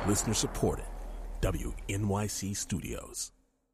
Listener supported. WNYC Studios.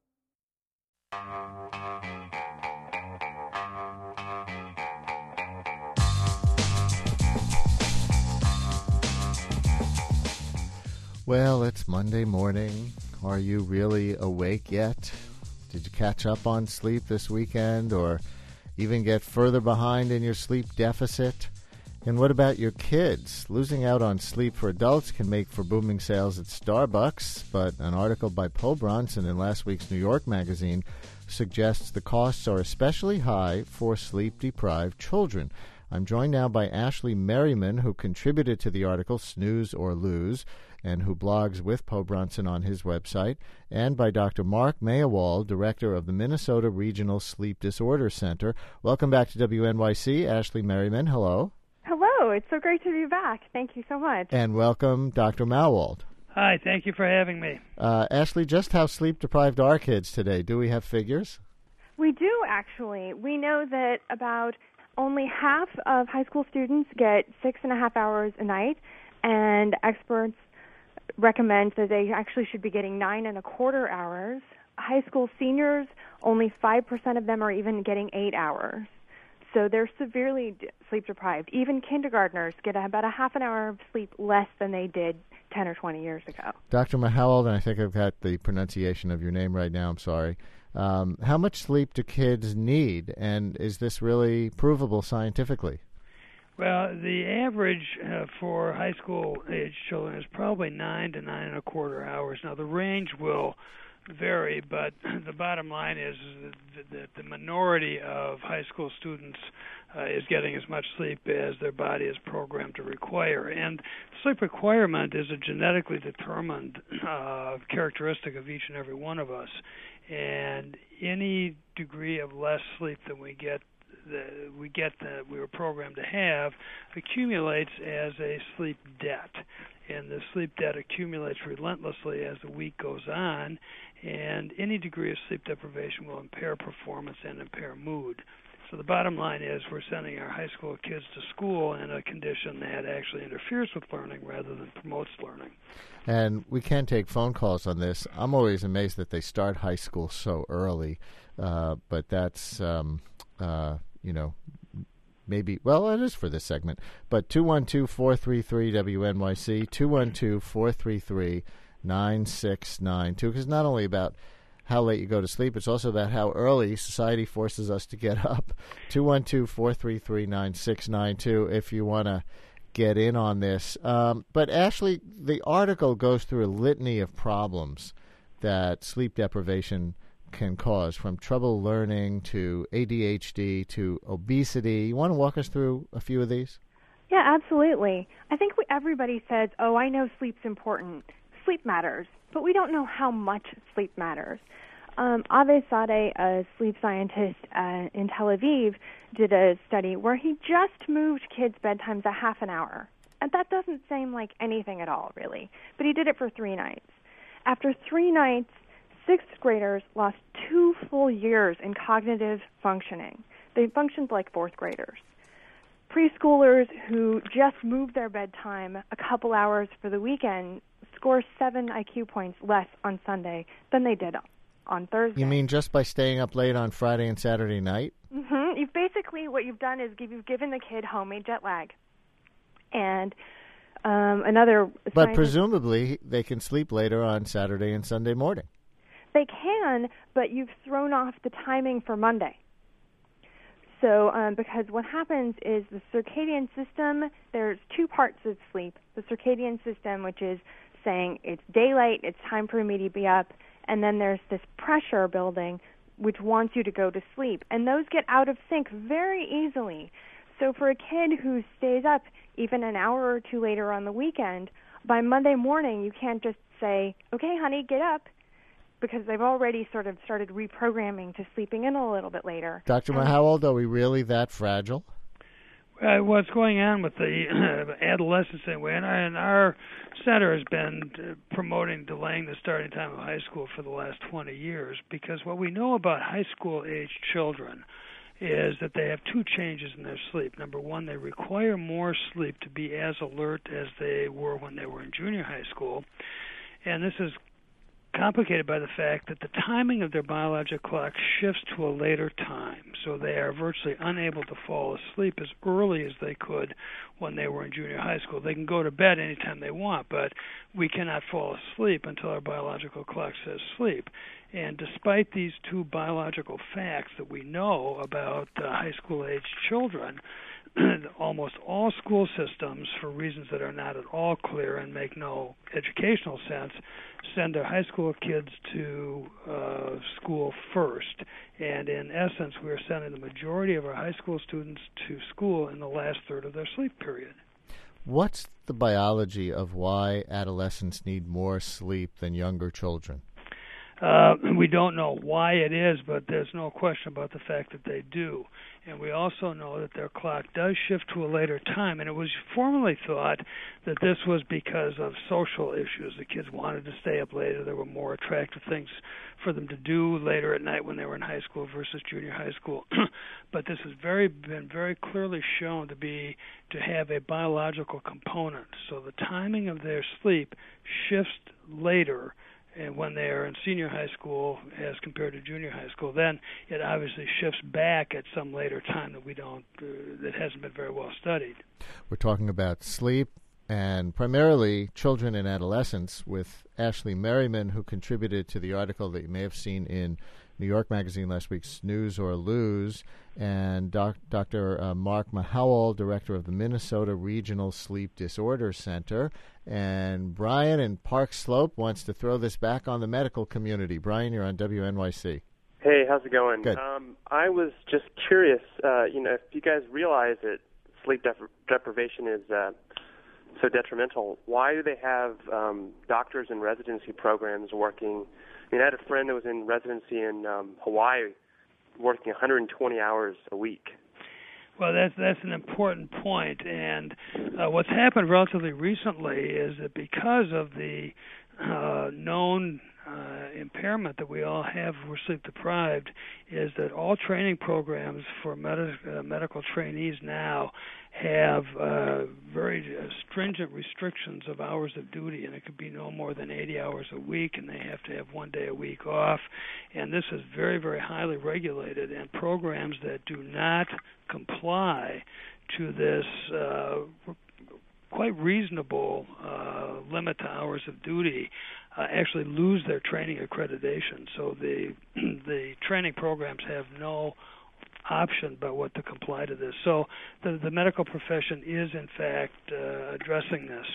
Well, it's Monday morning. Are you really awake yet? Did you catch up on sleep this weekend or even get further behind in your sleep deficit? And what about your kids? Losing out on sleep for adults can make for booming sales at Starbucks, but an article by Poe Bronson in last week's New York Magazine suggests the costs are especially high for sleep-deprived children. I'm joined now by Ashley Merriman, who contributed to the article Snooze or Lose, and who blogs with Poe Bronson on his website, and by Dr. Mark Mayewald, director of the Minnesota Regional Sleep Disorder Center. Welcome back to WNYC. Ashley Merriman, hello. Hello. It's so great to be back. Thank you so much. And welcome, Dr. Mayewald. Hi, thank you for having me. Ashley, just how sleep-deprived are kids today? Do we have figures? We do, actually. We know that about only half of high school students get 6.5 hours a night, and experts recommend that they actually should be getting 9.25 hours. High school seniors, only 5% of them are even getting 8 hours. So they're severely sleep deprived. Even kindergartners get about a half an hour of sleep less than they did 10 or 20 years ago. Dr. Mayewald, and I think I've got the pronunciation of your name right now, I'm sorry. How much sleep do kids need, and is this really provable scientifically? Well, the average for high school-age children is probably 9 to 9.25 hours. Now, the range will vary, but the bottom line is that the minority of high school students is getting as much sleep as their body is programmed to require. And sleep requirement is a genetically determined characteristic of each and every one of us. And any degree of less sleep than we get that we were programmed to have accumulates as a sleep debt, and the sleep debt accumulates relentlessly as the week goes on, and any degree of sleep deprivation will impair performance and impair mood. So the bottom line is we're sending our high school kids to school in a condition that actually interferes with learning rather than promotes learning. And we can take phone calls on this. I'm always amazed that they start high school so early, but that's maybe, well, it is for this segment. But 212-433-WNYC, 212-433-9692, because it's not only about how late you go to sleep, it's also about how early society forces us to get up. 212-433-9692 if you want to get in on this. But Ashley, the article goes through a litany of problems that sleep deprivation can cause, from trouble learning to ADHD to obesity. You want to walk us through a few of these? Yeah, absolutely. I think everybody says, oh, I know sleep's important. Sleep matters, but we don't know how much sleep matters. Ave Sadeh, a sleep scientist in Tel Aviv, did a study where he just moved kids' bedtimes a half an hour. And that doesn't seem like anything at all, really. But he did it for 3 nights. After 3 nights, 6th graders lost 2 full years in cognitive functioning. They functioned like 4th graders. Preschoolers who just moved their bedtime a couple hours for the weekend score 7 IQ points less on Sunday than they did on Thursday. You mean just by staying up late on Friday and Saturday night? Mm-hmm. You've basically, what you've done is you've given the kid homemade jet lag. And But presumably they can sleep later on Saturday and Sunday morning. They can, but you've thrown off the timing for Monday. So because what happens is the circadian system, there's 2 parts of sleep. The circadian system, which is saying it's daylight, it's time for me to be up, and then there's this pressure building which wants you to go to sleep. And those get out of sync very easily. So for a kid who stays up even an hour or 2 later on the weekend, by Monday morning you can't just say, okay, honey, get up, because they've already sort of started reprogramming to sleeping in a little bit later. Dr. Mayewald, are we really that fragile? What's going on with the adolescents anyway, and our center has been promoting delaying the starting time of high school for the last 20 years, because what we know about high school-aged children is that they have two changes in their sleep. Number one, they require more sleep to be as alert as they were when they were in junior high school. And this is complicated by the fact that the timing of their biological clock shifts to a later time. So they are virtually unable to fall asleep as early as they could when they were in junior high school. They can go to bed anytime they want, but we cannot fall asleep until our biological clock says sleep. And despite these two biological facts that we know about high school-aged children, almost all school systems, for reasons that are not at all clear and make no educational sense, send their high school kids to school first. And in essence, we are sending the majority of our high school students to school in the last third of their sleep period. What's the biology of why adolescents need more sleep than younger children? We don't know why it is, but there's no question about the fact that they do. And we also know that their clock does shift to a later time. And it was formerly thought that this was because of social issues. The kids wanted to stay up later. There were more attractive things for them to do later at night when they were in high school versus junior high school. But this has been very clearly shown to have a biological component. So the timing of their sleep shifts later, and when they are in senior high school as compared to junior high school, then it obviously shifts back at some later time that hasn't been very well studied. We're talking about sleep and primarily children and adolescents with Ashley Merriman, who contributed to the article that you may have seen in New York Magazine last week, Snooze or Lose, and Dr. Mark Mahowald, director of the Minnesota Regional Sleep Disorder Center. And Brian in Park Slope wants to throw this back on the medical community. Brian, you're on WNYC. Hey, how's it going? Good. I was just curious, if you guys realize that sleep deprivation is so detrimental, why do they have doctors in residency programs working? I had a friend that was in residency in Hawaii working 120 hours a week. Well, that's an important point, and what's happened relatively recently is that because of the known impairment that we all have if we're sleep deprived, is that all training programs for medical trainees now have very stringent restrictions of hours of duty, and it could be no more than 80 hours a week, and they have to have 1 day a week off. And this is very, very highly regulated, and programs that do not comply to this quite reasonable limit to hours of duty actually lose their training accreditation. So the training programs have no option but what to comply to this. So the medical profession is, in fact, addressing this.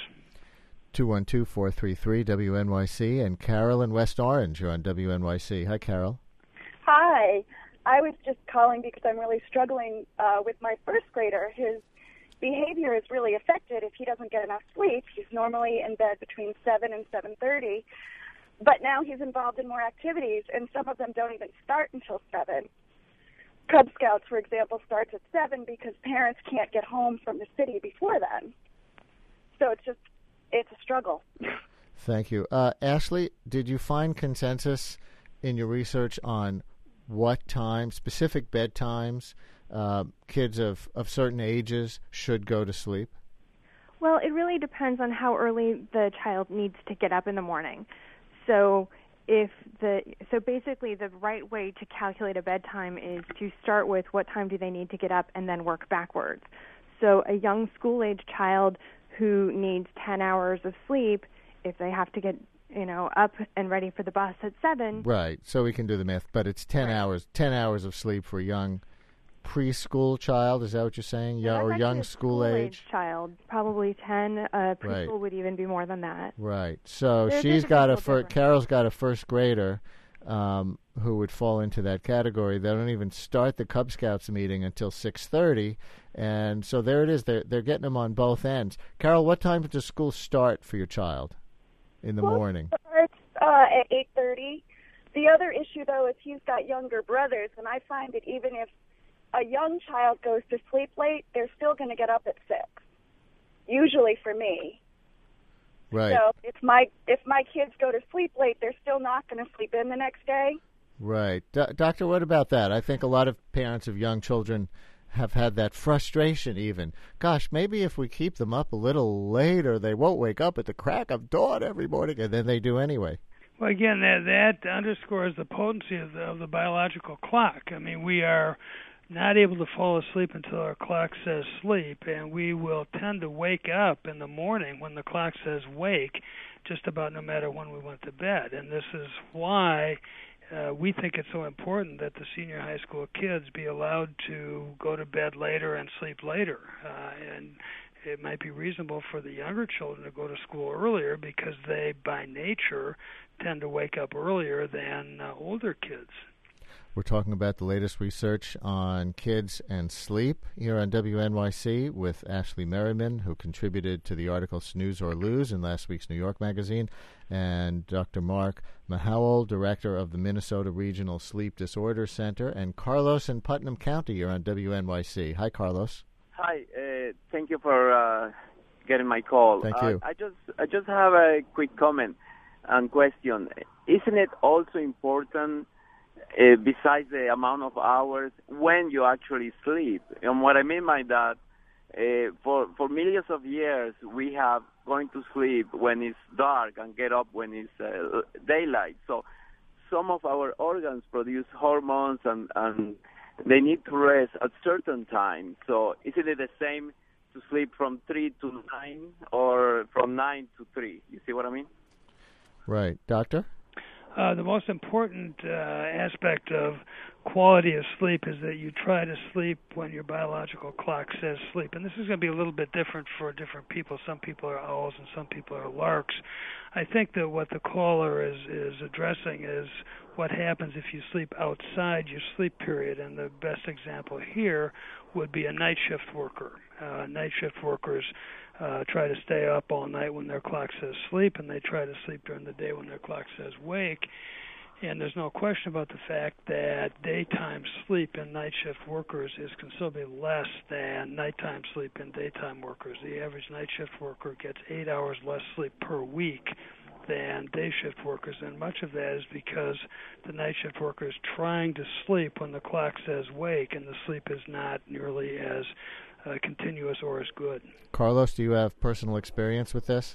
212-433-WNYC, and Carol in West Orange, you're on WNYC. Hi, Carol. Hi. I was just calling because I'm really struggling with my first grader. His behavior is really affected if he doesn't get enough sleep. He's normally in bed between 7 and 7:30, but now he's involved in more activities, and some of them don't even start until 7. Cub Scouts, for example, starts at 7 because parents can't get home from the city before then. So it's a struggle. Thank you. Ashley, did you find consensus in your research on what time, specific bedtimes, kids of certain ages should go to sleep? Well, it really depends on how early the child needs to get up in the morning. So basically the right way to calculate a bedtime is to start with what time do they need to get up and then work backwards. So a young school-age child who needs 10 hours of sleep, if they have to get up and ready for the bus at 7. Right. So we can do the math, but it's 10 hours. 10 hours of sleep for a young preschool child. Is that what you're saying? Yeah, or young school age child, probably 10. Preschool would even be more than that. Right. So Carol's got a first grader who would fall into that category. They don't even start the Cub Scouts meeting until 6:30, and so there it is. They're getting them on both ends. Carol, what time does school start for your child in the morning? It starts at 8:30. The other issue, though, is he's got younger brothers, and I find that even if a young child goes to sleep late, they're still going to get up at 6, usually for me. Right. So if my kids go to sleep late, they're still not going to sleep in the next day. Right. Doctor, what about that? I think a lot of parents of young children have had that frustration even. Gosh, maybe if we keep them up a little later, they won't wake up at the crack of dawn every morning, and then they do anyway. Well, again, that underscores the potency of the biological clock. I mean, we are not able to fall asleep until our clock says sleep, and we will tend to wake up in the morning when the clock says wake, just about no matter when we went to bed. And this is why we think it's so important that the senior high school kids be allowed to go to bed later and sleep later. And it might be reasonable for the younger children to go to school earlier because they, by nature, tend to wake up earlier than older kids. We're talking about the latest research on kids and sleep here on WNYC with Ashley Merriman, who contributed to the article Snooze or Lose in last week's New York Magazine, and Dr. Mark Mahowald, director of the Minnesota Regional Sleep Disorder Center, and Carlos in Putnam County here on WNYC. Hi, Carlos. Hi. Thank you for getting my call. Thank you. I just have a quick comment and question. Isn't it also important, besides the amount of hours, when you actually sleep? And what I mean by that, for millions of years, we have going to sleep when it's dark and get up when it's daylight. So some of our organs produce hormones and they need to rest at certain times. So isn't it the same to sleep from 3 to 9 or from 9 to 3? You see what I mean? Right. Doctor? The most important aspect of quality of sleep is that you try to sleep when your biological clock says sleep. And this is going to be a little bit different for different people. Some people are owls and some people are larks. I think that what the caller is addressing is what happens if you sleep outside your sleep period. And the best example here would be a night shift worker. Night shift workers try to stay up all night when their clock says sleep, and they try to sleep during the day when their clock says wake. And there's no question about the fact that daytime sleep in night shift workers is considerably less than nighttime sleep in daytime workers. The average night shift worker gets 8 hours less sleep per week than day shift workers, and much of that is because the night shift worker is trying to sleep when the clock says wake, and the sleep is not nearly as continuous or as good. Carlos, do you have personal experience with this?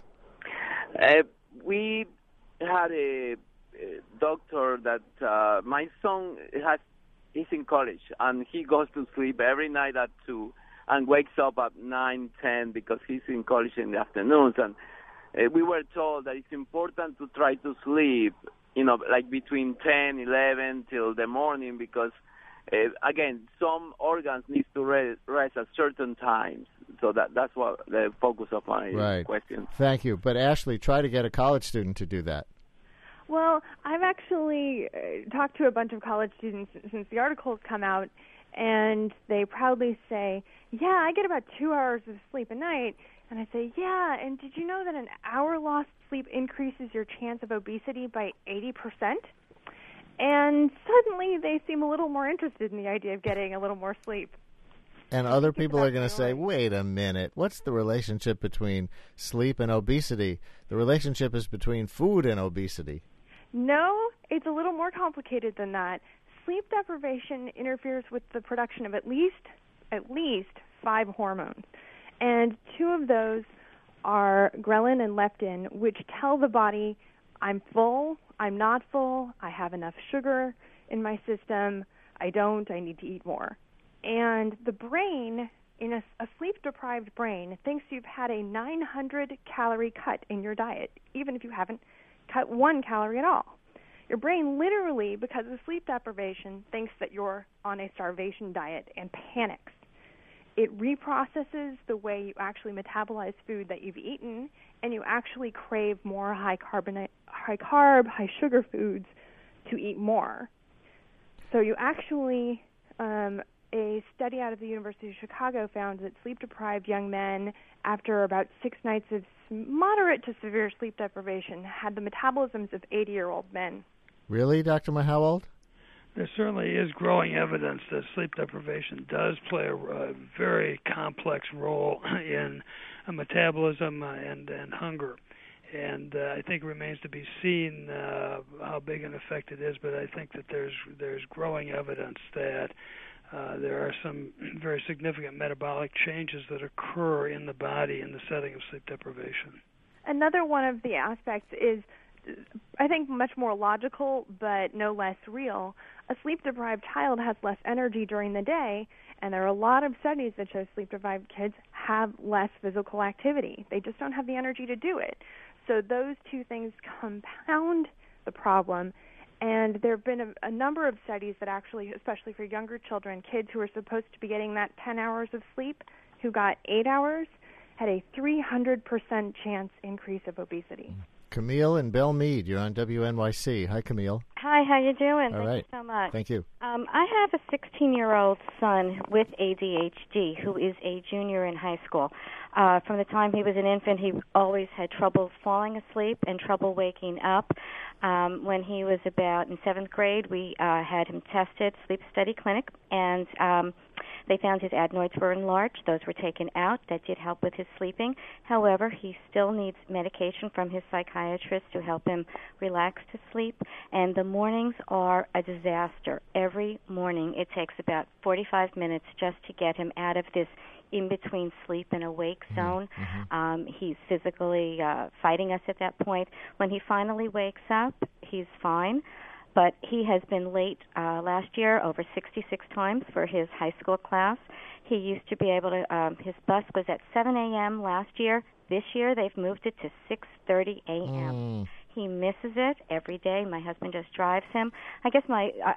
We had a doctor that my son he's in college, and he goes to sleep every night at 2 and wakes up at 9, 10 because he's in college in the afternoons. And we were told that it's important to try to sleep, like between 10, 11 till the morning because again, some organs need to rest at certain times. So that's what the focus of my question. Thank you. But Ashley, try to get a college student to do that. Well, I've actually talked to a bunch of college students since the article's come out, and they proudly say, yeah, I get about 2 hours of sleep a night. And I say, yeah, and did you know that an hour lost sleep increases your chance of obesity by 80%? And suddenly they seem a little more interested in the idea of getting a little more sleep. And other people are going to say, wait a minute, what's the relationship between sleep and obesity? The relationship is between food and obesity. No, it's a little more complicated than that. Sleep deprivation interferes with the production of at least 5 hormones. And 2 of those are ghrelin and leptin, which tell the body, I'm full, I'm not full, I have enough sugar in my system, I need to eat more. And the brain, in a sleep-deprived brain, thinks you've had a 900-calorie cut in your diet, even if you haven't cut 1 calorie at all. Your brain literally, because of sleep deprivation, thinks that you're on a starvation diet and panics. It reprocesses the way you actually metabolize food that you've eaten, and you actually crave more high carb, high sugar foods to eat more. So you actually, a study out of the University of Chicago found that sleep-deprived young men, after about 6 nights of moderate to severe sleep deprivation, had the metabolisms of 80-year-old men. Really, Dr. Mahowald? There certainly is growing evidence that sleep deprivation does play a very complex role in metabolism and hunger. And I think it remains to be seen how big an effect it is, but I think that there's growing evidence that there are some very significant metabolic changes that occur in the body in the setting of sleep deprivation. Another one of the aspects is, I think, much more logical but no less real. A sleep-deprived child has less energy during the day, and there are a lot of studies that show sleep-deprived kids have less physical activity. They just don't have the energy to do it. So those two things compound the problem, and there have been a number of studies that actually, especially for younger children, kids who are supposed to be getting that 10 hours of sleep, who got 8 hours, had a 300% chance increase of obesity. Camille and Belle Meade, you're on WNYC. Hi, Camille. Hi, how you doing? All Thank right. you so much. Thank you. I have a 16-year-old son with ADHD who is a junior in high school. From the time he was an infant, he always had trouble falling asleep and trouble waking up. When he was about in 7th grade, we had him tested, Sleep Study Clinic, and they found his adenoids were enlarged. Those were taken out. That did help with his sleeping. However, he still needs medication from his psychiatrist to help him relax to sleep. And the mornings are a disaster. Every morning it takes about 45 minutes just to get him out of this in-between sleep and awake zone. He's physically fighting us at that point. When he finally wakes up, he's fine. But he has been late last year over 66 times for his high school class. He used to be able to, his bus was at 7 a.m. last year. This year they've moved it to 6:30 a.m. He misses it every day. My husband just drives him. I guess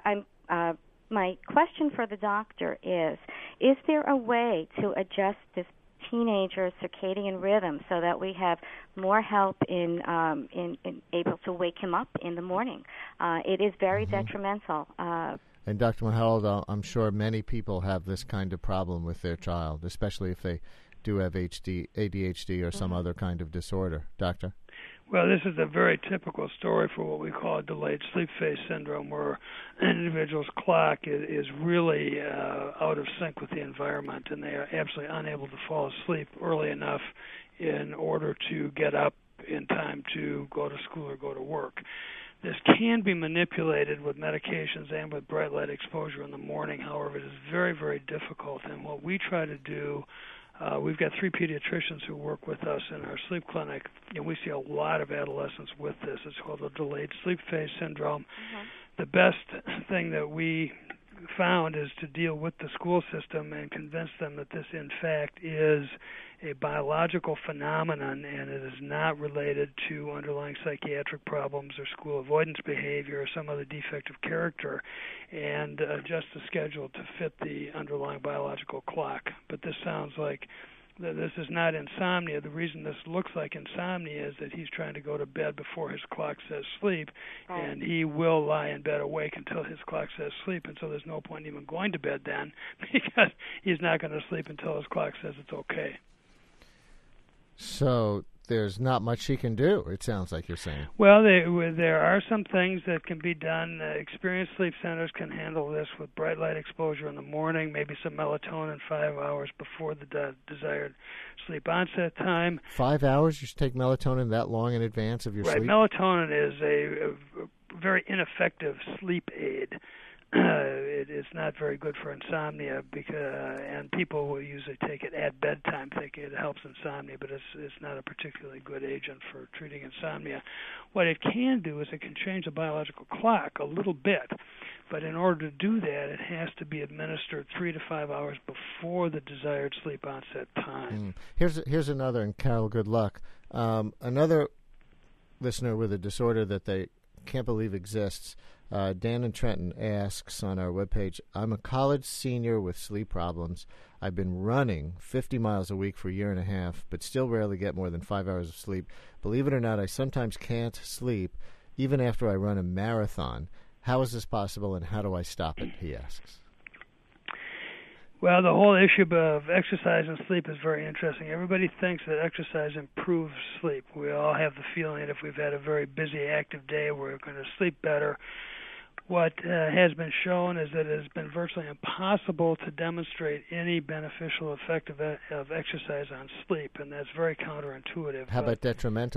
my question for the doctor is there a way to adjust this teenager circadian rhythm so that we have more help in able to wake him up in the morning? It is very detrimental. And Dr. Mulhall, I'm sure many people have this kind of problem with their child, especially if they do have ADHD or some other kind of disorder. Doctor? Well, this is a very typical story for what we call delayed sleep phase syndrome, where an individual's clock is really out of sync with the environment, and they are absolutely unable to fall asleep early enough in order to get up in time to go to school or go to work. This can be manipulated with medications and with bright light exposure in the morning. However, it is very, very difficult, and what we try to do, we've got 3 pediatricians who work with us in our sleep clinic, and we see a lot of adolescents with this. It's called a delayed sleep phase syndrome. The best thing that we found is to deal with the school system and convince them that this, in fact, is a biological phenomenon and it is not related to underlying psychiatric problems or school avoidance behavior or some other defective character, and adjust the schedule to fit the underlying biological clock. But this sounds like this is not insomnia. The reason this looks like insomnia is that he's trying to go to bed before his clock says sleep, and he will lie in bed awake until his clock says sleep, and so there's no point even going to bed then because he's not going to sleep until his clock says it's okay. So there's not much he can do, it sounds like you're saying. Well, there are some things that can be done. Experienced sleep centers can handle this with bright light exposure in the morning, maybe some melatonin 5 hours before the desired sleep onset time. 5 hours? You should take melatonin that long in advance of your sleep? Right. Melatonin is a very ineffective sleep aid. It's not very good for insomnia, and people will usually take it at bedtime thinking it helps insomnia, but it's not a particularly good agent for treating insomnia. What it can do is it can change the biological clock a little bit, but in order to do that, it has to be administered 3 to 5 hours before the desired sleep onset time. Here's another, and Carol, good luck. Another listener with a disorder that they can't believe exists. Dan in Trenton asks on our webpage, I'm a college senior with sleep problems. I've been running 50 miles a week for a year and a half, but still rarely get more than 5 hours of sleep. Believe it or not, I sometimes can't sleep even after I run a marathon. How is this possible, and how do I stop it, he asks. Well, the whole issue of exercise and sleep is very interesting. Everybody thinks that exercise improves sleep. We all have the feeling that if we've had a very busy, active day, we're going to sleep better. What has been shown is that it has been virtually impossible to demonstrate any beneficial effect of exercise on sleep, and that's very counterintuitive. How about detrimental?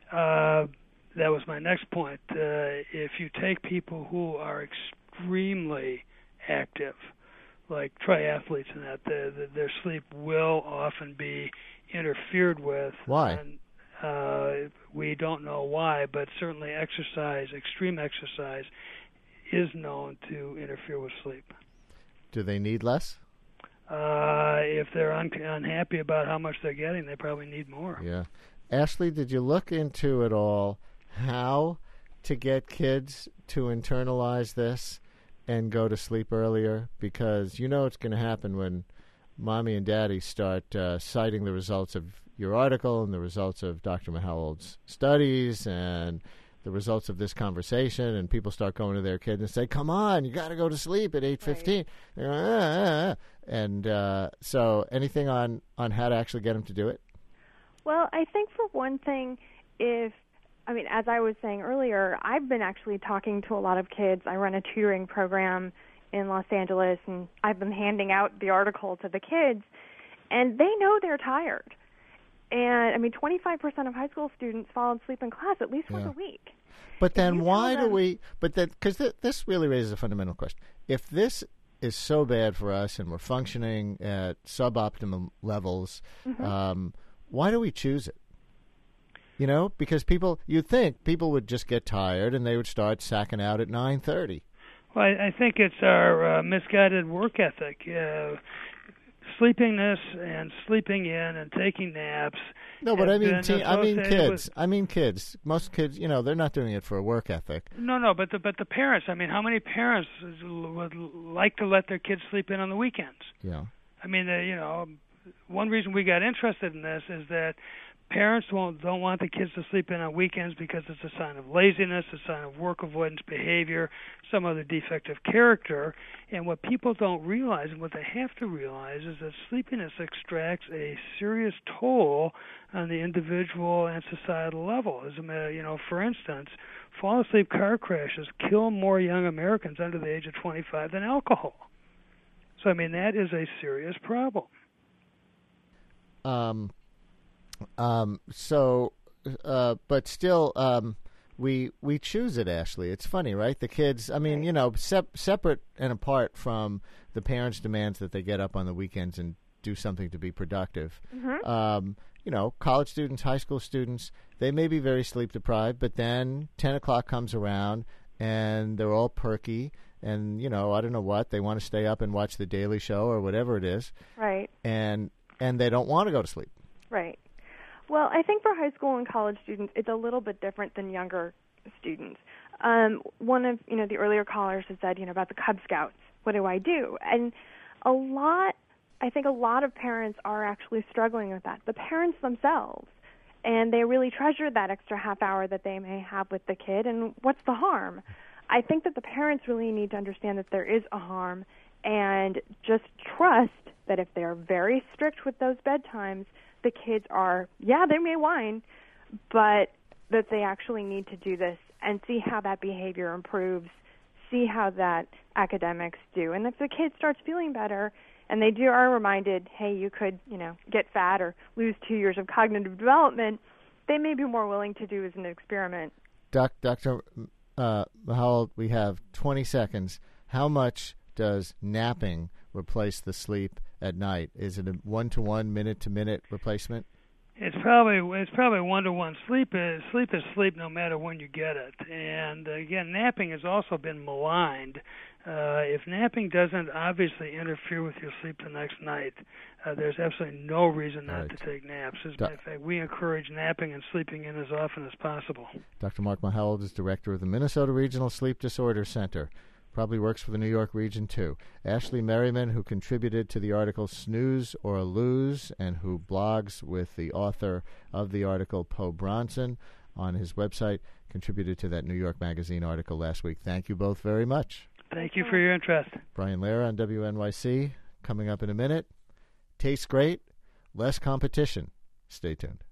That was my next point. If you take people who are extremely active, like triathletes and that, their sleep will often be interfered with. Why? And, we don't know why, but certainly extreme exercise, is known to interfere with sleep. Do they need less? If they're unhappy about how much they're getting, they probably need more. Yeah. Ashley, did you look into it all how to get kids to internalize this and go to sleep earlier? Because you know it's going to happen when Mommy and Daddy start citing the results of your article and the results of Dr. Mahalold's studies and the results of this conversation, and people start going to their kids and say, come on, you got to go to sleep at 8:15. Right. And so anything on how to actually get them to do it? Well, I think for one thing, as I was saying earlier, I've been actually talking to a lot of kids. I run a tutoring program in Los Angeles, and I've been handing out the article to the kids, and they know they're tired. And, 25% of high school students fall asleep in class at least once a week. But then why do we – because this really raises a fundamental question. If this is so bad for us and we're functioning at suboptimal levels, why do we choose it? You know, because you'd think people would just get tired and they would start sacking out at 9:30. Well, I think it's our misguided work ethic. Sleepiness and sleeping in and taking naps. No, but I mean kids. Most kids, they're not doing it for a work ethic. No, but the parents. How many parents would like to let their kids sleep in on the weekends? Yeah. One reason we got interested in this is that parents don't want the kids to sleep in on weekends because it's a sign of laziness, a sign of work avoidance behavior, some other defective character. And what people don't realize, and what they have to realize, is that sleepiness extracts a serious toll on the individual and societal level. For instance, fall asleep car crashes kill more young Americans under the age of 25 than alcohol. So, that is a serious problem. But still, we choose it, Ashley. It's funny, right? The kids, separate and apart from the parents' demands that they get up on the weekends and do something to be productive. College students, high school students, they may be very sleep deprived, but then 10 o'clock comes around and they're all perky and, I don't know what, they want to stay up and watch The Daily Show or whatever it is. Right. And they don't want to go to sleep. Right. Well, I think for high school and college students, it's a little bit different than younger students. One of the earlier callers has said, about the Cub Scouts. What do I do? And I think a lot of parents are actually struggling with that. The parents themselves, and they really treasure that extra half hour that they may have with the kid. And what's the harm? I think that the parents really need to understand that there is a harm, and just trust that if they're very strict with those bedtimes, the kids are, they may whine, but that they actually need to do this and see how that behavior improves, see how that academics do. And if the kid starts feeling better and they are reminded, hey, you could, get fat or lose 2 years of cognitive development, they may be more willing to do as an experiment. Dr. Mahalold, we have 20 seconds. How much does napping replace the sleep at night? Is it a 1-to-1, minute-to-minute replacement? It's probably 1-to-1. Sleep is sleep no matter when you get it. And again, napping has also been maligned. If napping doesn't obviously interfere with your sleep the next night, there's absolutely no reason not to take naps. As a matter of fact, we encourage napping and sleeping in as often as possible. Dr. Mark Mahalold is director of the Minnesota Regional Sleep Disorder Center. Probably works for the New York region, too. Ashley Merriman, who contributed to the article Snooze or Lose and who blogs with the author of the article, Poe Bronson, on his website, contributed to that New York Magazine article last week. Thank you both very much. Thank you for your interest. Brian Lehrer on WNYC, coming up in a minute. Tastes great, less competition. Stay tuned.